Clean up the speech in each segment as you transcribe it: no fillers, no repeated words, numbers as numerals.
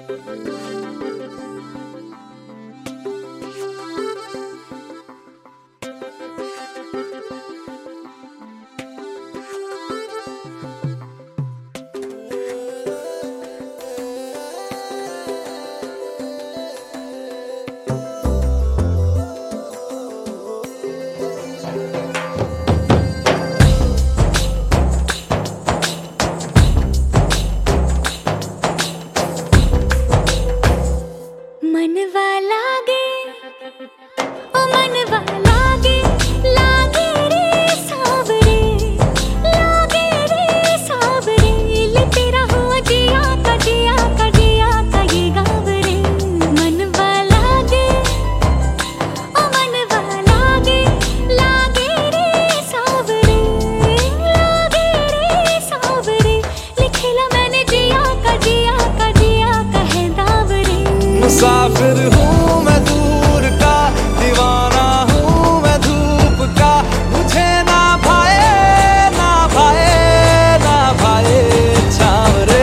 मुसाफिर हूँ मैं दूर का, दीवाना हूँ मैं धूप का। मुझे ना भाए ना भाए ना भाए छावरे।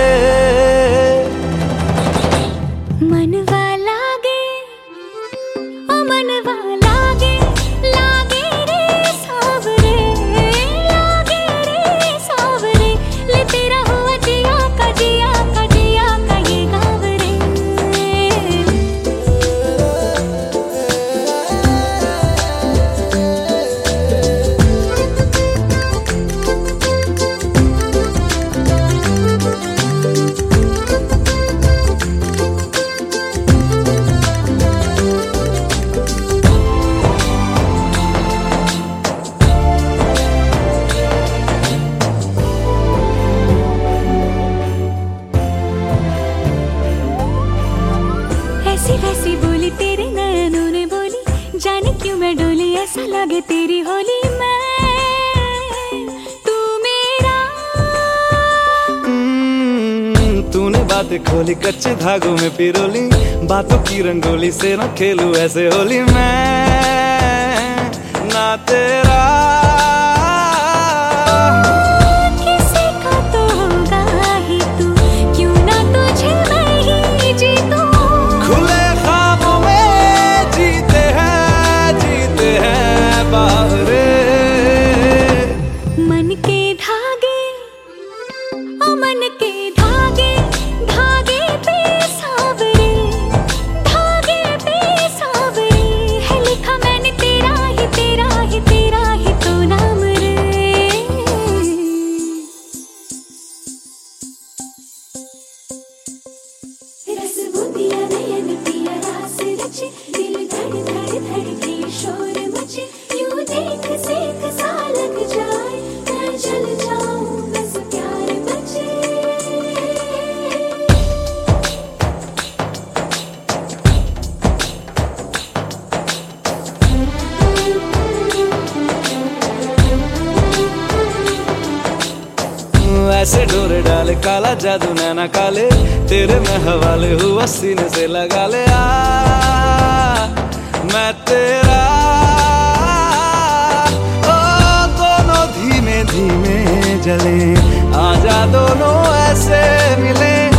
मनवा लागे ओ मनवा लागे, लागे रे सावरे, लागे रे सावरे। ले तेरा हुआ जिया का जिया का जिया का ये गाँव रे। ऐसी वैसी बोली तेरे नैनों ने बोली, जाने क्यों मैं डोली, ऐसा लगे तेरी होली मैं तू मेरा। तूने बातें खोली कच्चे धागों में पिरोली, बातों की रंगोली से न खेलूं ऐसे होली मैं ना तेरा। किसी का तो होगा ही तू, क्यों ना तुझे मैं ही जीतूं। खुले ख्वाबों में जीते हैं बाहरे। मन के धागे ओ मन के धागे, धागे पे सावरे, धागे पे सावरे। है लिखा मैंने तेरा ही तेरा ही तेरा ही तो नाम रे। रस बूंदिया नयन पिया रास रचे, दिल धड़ धड़ धड़के शोर मचे। यूं देख सेक सा लग जाए, मैं जल जाऊं बस प्यार बचे। ऐसे डोरे डाले काला जादू नैना काले, तेरे में हवाले हुआ सीने से लगा ले। मैं तेरा ओ दोनों धीमे धीमे जले, आजा दोनों ऐसे मिले।